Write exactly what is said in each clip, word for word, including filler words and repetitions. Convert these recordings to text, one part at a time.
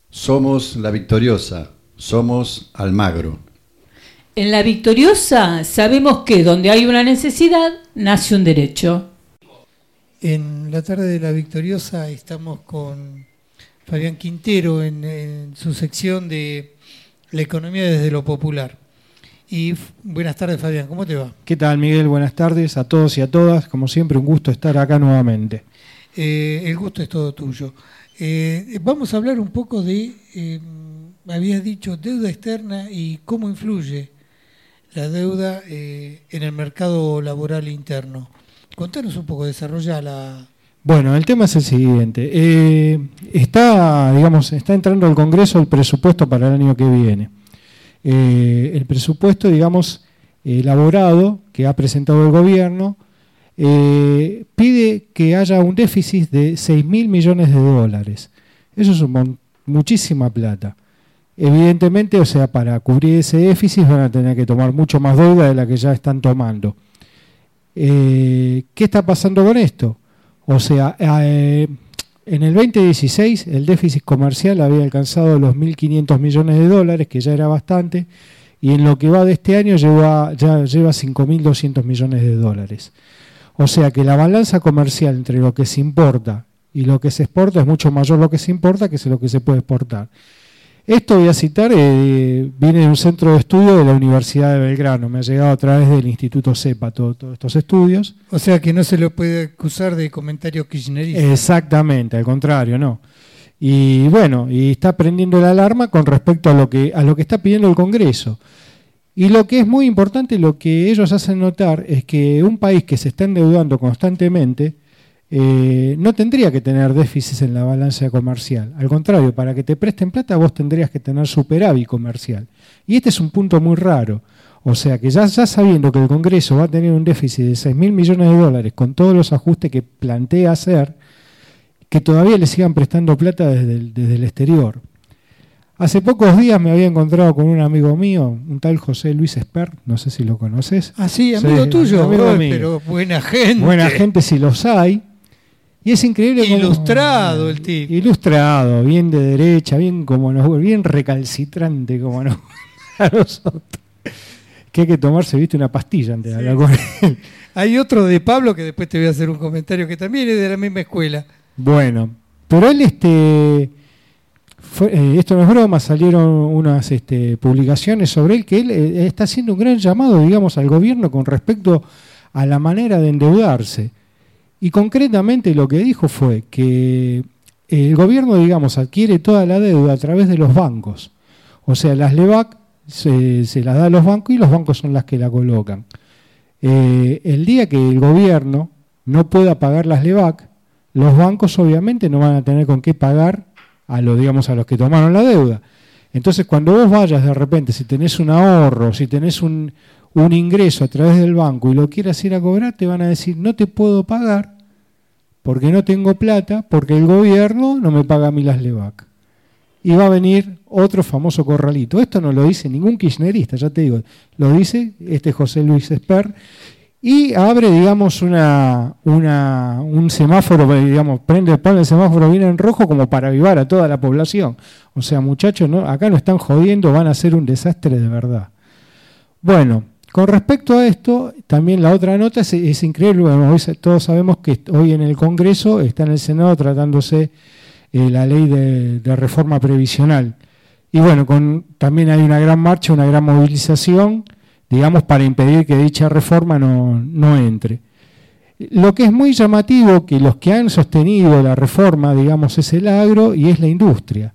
Somos La Victoriosa, somos Almagro. En La Victoriosa sabemos que donde hay una necesidad, nace un derecho. En la tarde de La Victoriosa estamos con Fabián Quintero en, en su sección de La economía desde lo popular. Y buenas tardes, Fabián, ¿cómo te va? ¿Qué tal, Miguel? Buenas tardes a todos y a todas. Como siempre, un gusto estar acá nuevamente. Eh, el gusto es todo tuyo. Eh, vamos a hablar un poco de, eh, habías dicho, deuda externa y cómo influye la deuda eh, en el mercado laboral interno. Contanos un poco, desarrolla la... Bueno, el tema es el siguiente. Eh, está, digamos, está entrando al Congreso el presupuesto para el año que viene. Eh, el presupuesto, digamos, elaborado, que ha presentado el gobierno, eh, pide que haya un déficit de seis mil millones de dólares. Eso es un, muchísima plata. Evidentemente, o sea, para cubrir ese déficit van a tener que tomar mucho más deuda de la que ya están tomando. Eh, ¿Qué está pasando con esto? O sea, eh, en el veinte dieciséis el déficit comercial había alcanzado los mil quinientos millones de dólares, que ya era bastante, y en lo que va de este año lleva, ya lleva cinco mil doscientos millones de dólares. O sea que la balanza comercial entre lo que se importa y lo que se exporta es mucho mayor lo que se importa que lo que se puede exportar. Esto voy a citar, eh, viene de un centro de estudio de la Universidad de Belgrano, me ha llegado a través del Instituto CEPA todos todo estos estudios. O sea que no se lo puede acusar de comentario kirchnerista. Exactamente, al contrario, no. Y bueno, y está prendiendo la alarma con respecto a lo que a lo que está pidiendo el Congreso. Y lo que es muy importante, lo que ellos hacen notar, es que un país que se está endeudando constantemente eh, no tendría que tener déficits en la balanza comercial. Al contrario, para que te presten plata vos tendrías que tener superávit comercial. Y este es un punto muy raro. O sea que ya, ya sabiendo que el Congreso va a tener un déficit de seis mil millones de dólares con todos los ajustes que plantea hacer, que todavía le sigan prestando plata desde el, desde el exterior. Hace pocos días me había encontrado con un amigo mío, un tal José Luis Esper, no sé si lo conoces. Ah, sí, amigo sí, tuyo, amigo bro, pero buena gente. Buena gente si los hay. Y es increíble como... Ilustrado el tipo. Ilustrado, bien de derecha, bien como nos, bien recalcitrante como nos, a nosotros. Que hay que tomarse, viste, una pastilla antes de sí. hablar con él. Hay otro de Pablo que después te voy a hacer un comentario que también es de la misma escuela. Bueno, pero él, este... Fue, eh, esto no es broma, salieron unas este, publicaciones sobre él, que él eh, está haciendo un gran llamado, digamos, al gobierno con respecto a la manera de endeudarse. Y concretamente lo que dijo fue que el gobierno, digamos, adquiere toda la deuda a través de los bancos. O sea, las LEBAC se, se las da a los bancos y los bancos son las que la colocan. Eh, el día que el gobierno no pueda pagar las LEBAC, los bancos obviamente no van a tener con qué pagar a los, digamos, a los que tomaron la deuda. Entonces, cuando vos vayas de repente, si tenés un ahorro, si tenés un, un ingreso a través del banco y lo quieras ir a cobrar, te van a decir, no te puedo pagar porque no tengo plata, porque el gobierno no me paga a mí las LEBAC. Y va a venir otro famoso corralito. Esto no lo dice ningún kirchnerista, ya te digo, lo dice este José Luis Esper, y abre, digamos, una, una, un semáforo, digamos, prende el palo, el semáforo viene en rojo como para avivar a toda la población. O sea, muchachos, ¿no? Acá no están jodiendo, van a hacer un desastre de verdad. Bueno, con respecto a esto, también la otra nota es, es increíble. Bueno, hoy todos sabemos que hoy en el Congreso está en el Senado tratándose eh, la ley de, de reforma previsional. Y bueno, con, también hay una gran marcha, una gran movilización, digamos, para impedir que dicha reforma no, no entre. Lo que es muy llamativo, que los que han sostenido la reforma, digamos, es el agro y es la industria.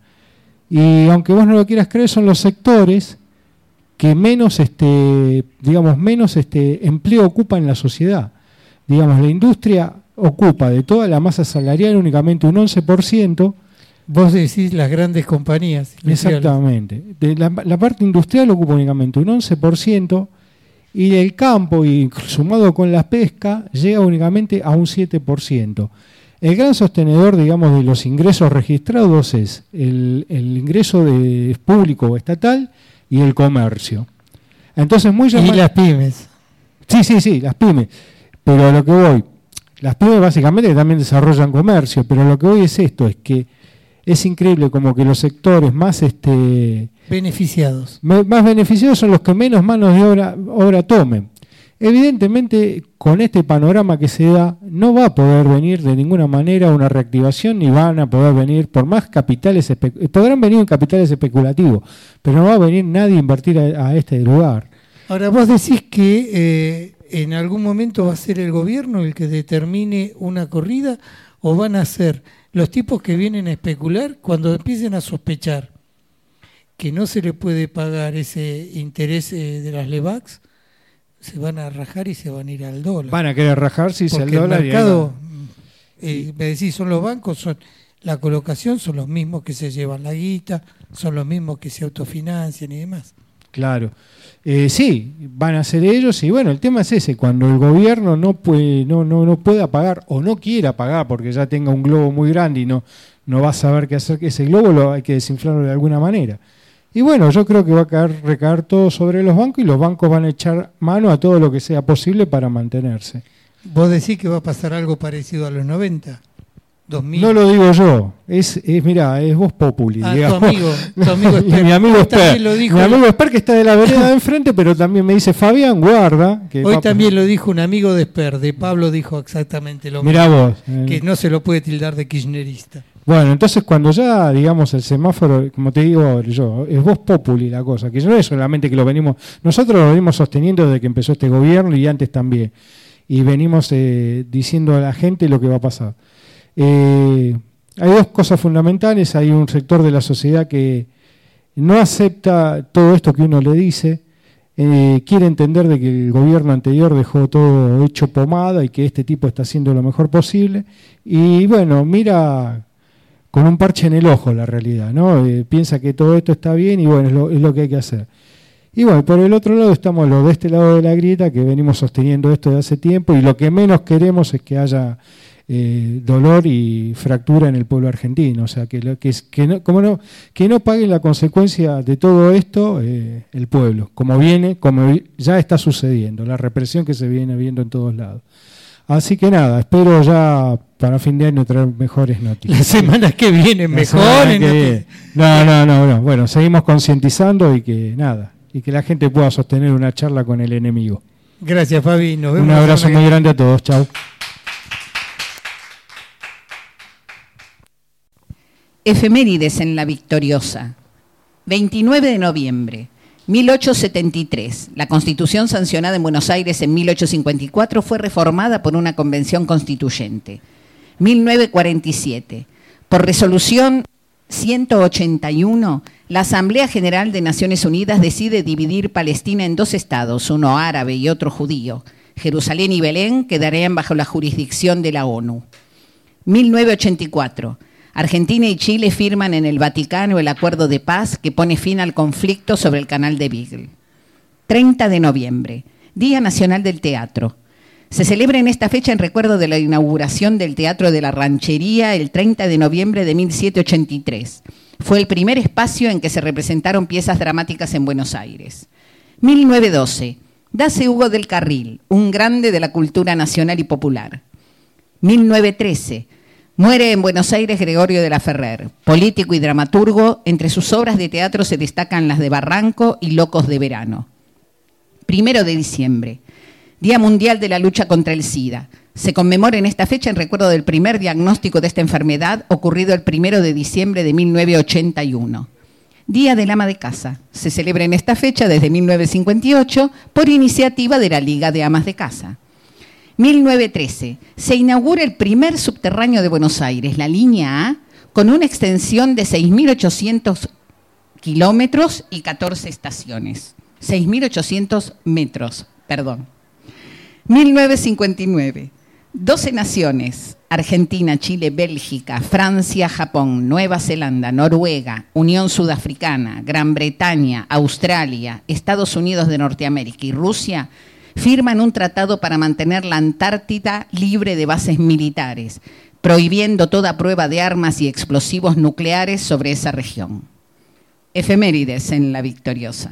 Y aunque vos no lo quieras creer, son los sectores que menos, este, digamos, menos este, empleo ocupa en la sociedad. Digamos, la industria ocupa de toda la masa salarial únicamente un once por ciento. Vos decís las grandes compañías. Exactamente. De la, la parte industrial ocupa únicamente un once por ciento y el campo, y sumado con la pesca, llega únicamente a un siete por ciento. El gran sostenedor, digamos, de los ingresos registrados es el, el ingreso de público o estatal y el comercio. Entonces, muy llamativo. Y las pymes. Sí, sí, sí, las pymes. Pero a lo que voy, las pymes básicamente también desarrollan comercio, pero lo que voy es esto, es que es increíble como que los sectores más este beneficiados más beneficiados son los que menos manos de obra, obra tomen. Evidentemente, con este panorama que se da, no va a poder venir de ninguna manera una reactivación, ni van a poder venir, por más capitales, espe- podrán venir en capitales especulativos, pero no va a venir nadie a invertir a, a este lugar. Ahora, vos decís que eh, en algún momento va a ser el gobierno el que determine una corrida, o van a ser los tipos que vienen a especular cuando empiecen a sospechar que no se le puede pagar ese interés eh, de las LEVAX, se van a rajar y se van a ir al dólar. Van a querer rajar si se el dólar. El mercado, eh, me decís, son los bancos, son la colocación, son los mismos que se llevan la guita, son los mismos que se autofinancian y demás. Claro. Eh, sí, van a ser ellos, y bueno, el tema es ese, cuando el gobierno no puede, no, no, no pueda pagar o no quiera pagar porque ya tenga un globo muy grande y no, no va a saber qué hacer, que ese globo lo hay que desinflarlo de alguna manera. Y bueno, yo creo que va a caer, recaer todo sobre los bancos, y los bancos van a echar mano a todo lo que sea posible para mantenerse. ¿Vos decís que va a pasar algo parecido a los noventa? dos mil. No lo digo yo, es, es mirá, es Voz Populi. Ah, digamos. tu amigo, tu amigo Esper. Mi amigo Esper, lo dijo, mi amigo Esper, que está de la vereda de enfrente, pero también me dice, Fabián, guarda. Que hoy va, también lo dijo un amigo de Esper, de Pablo dijo exactamente lo mismo. Mirá vos. Eh. Que no se lo puede tildar de kirchnerista. Bueno, entonces cuando ya, digamos, el semáforo, como te digo yo, es Voz Populi la cosa, que no es solamente que lo venimos, nosotros lo venimos sosteniendo desde que empezó este gobierno y antes también, y venimos eh, diciendo a la gente lo que va a pasar. Eh, hay dos cosas fundamentales. Hay un sector de la sociedad que no acepta todo esto que uno le dice, eh, quiere entender de que el gobierno anterior dejó todo hecho pomada y que este tipo está haciendo lo mejor posible, y bueno, mira con un parche en el ojo la realidad, ¿no? Eh, piensa que todo esto está bien y bueno, es lo, es lo que hay que hacer. Y bueno, por el otro lado estamos los de este lado de la grieta, que venimos sosteniendo esto de hace tiempo, y lo que menos queremos es que haya eh, dolor y fractura en el pueblo argentino. O sea, que, lo, que, es, que, no, como no, que no paguen la consecuencia de todo esto eh, el pueblo, como viene, como ya está sucediendo, la represión que se viene viendo en todos lados. Así que nada, espero ya para fin de año traer mejores noticias. Las semanas que vienen mejores. Que no, no, no, no. Bueno, seguimos concientizando y que nada, y que la gente pueda sostener una charla con el enemigo. Gracias, Fabi. Nos vemos. Un abrazo muy grande a todos. Chau. Efemérides en la Victoriosa. veintinueve de noviembre. mil ochocientos setenta y tres. La Constitución sancionada en Buenos Aires en mil ochocientos cincuenta y cuatro fue reformada por una convención constituyente. mil novecientos cuarenta y siete. Por resolución ciento ochenta y uno, la Asamblea General de Naciones Unidas decide dividir Palestina en dos estados, uno árabe y otro judío. Jerusalén y Belén quedarían bajo la jurisdicción de la ONU. mil novecientos ochenta y cuatro. Argentina y Chile firman en el Vaticano el acuerdo de paz que pone fin al conflicto sobre el canal de Beagle. treinta de noviembre, Día Nacional del Teatro. Se celebra en esta fecha en recuerdo de la inauguración del Teatro de la Ranchería el treinta de noviembre de mil setecientos ochenta y tres. Fue el primer espacio en que se representaron piezas dramáticas en Buenos Aires. mil novecientos doce, Nace Hugo del Carril, un grande de la cultura nacional y popular. mil novecientos trece, muere en Buenos Aires Gregorio de la Ferrer, político y dramaturgo. Entre sus obras de teatro se destacan las de Barranco y Locos de Verano. Primero de diciembre, Día Mundial de la Lucha contra el SIDA. Se conmemora en esta fecha en recuerdo del primer diagnóstico de esta enfermedad ocurrido el primero de diciembre de mil novecientos ochenta y uno. Día del Ama de Casa. Se celebra en esta fecha desde mil novecientos cincuenta y ocho por iniciativa de la Liga de Amas de Casa. mil novecientos trece. Se inaugura el primer subterráneo de Buenos Aires, la línea A, con una extensión de seis mil ochocientos kilómetros y catorce estaciones. seis mil ochocientos metros, perdón. mil novecientos cincuenta y nueve. doce naciones, Argentina, Chile, Bélgica, Francia, Japón, Nueva Zelanda, Noruega, Unión Sudafricana, Gran Bretaña, Australia, Estados Unidos de Norteamérica y Rusia, firman un tratado para mantener la Antártida libre de bases militares, prohibiendo toda prueba de armas y explosivos nucleares sobre esa región. Efemérides en la Victoriosa.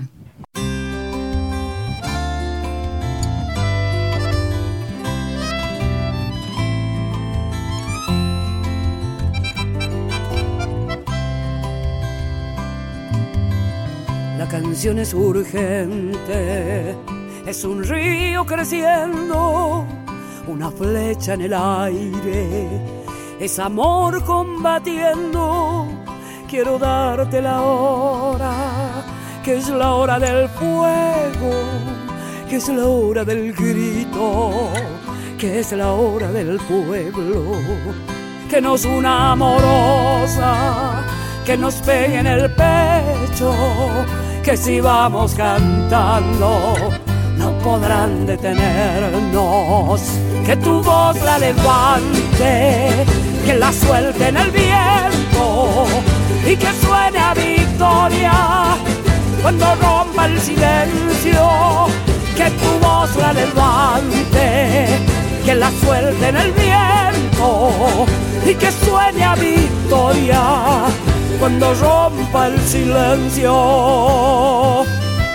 La canción es urgente, es un río creciendo, una flecha en el aire, es amor combatiendo. Quiero darte la hora, que es la hora del fuego, que es la hora del grito, que es la hora del pueblo, que nos una amorosa, que nos pegue en el pecho, que si vamos cantando no podrán detenernos, que tu voz la levante, que la suelte en el viento y que suene a victoria cuando rompa el silencio, que tu voz la levante, que la suelte en el viento y que suene a victoria cuando rompa el silencio.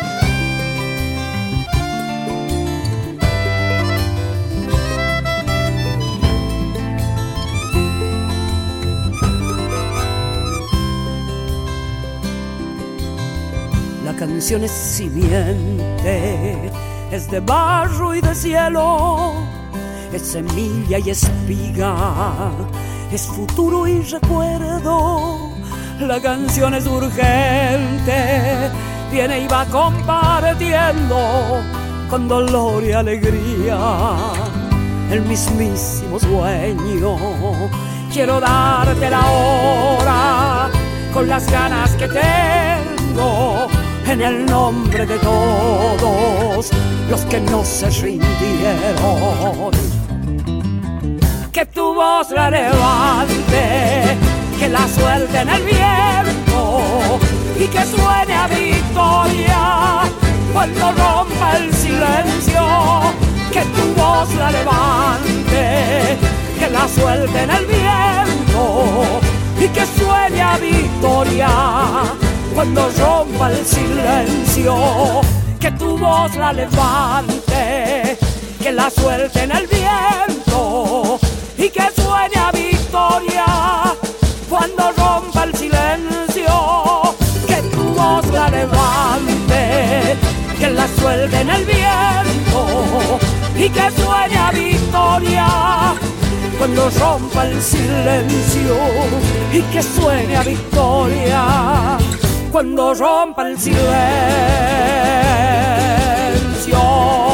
La canción es simiente, es de barro y de cielo, es semilla y espiga, es futuro y recuerdo. La canción es urgente, viene y va compartiendo con dolor y alegría el mismísimo sueño. Quiero darte la hora con las ganas que tengo, en el nombre de todos los que no se rindieron. Que tu voz la levante, que la suelte en el viento y que suene a victoria cuando rompa el silencio. Que tu voz la levante, que la suelte en el viento y que suene a victoria cuando rompa el silencio. Que tu voz la levante, que la suelte en el viento y que suene a victoria cuando rompa el silencio. Que tu voz la levante, que la suelte en el viento y que suene a victoria cuando rompa el silencio. Y que suene a victoria cuando rompa el silencio.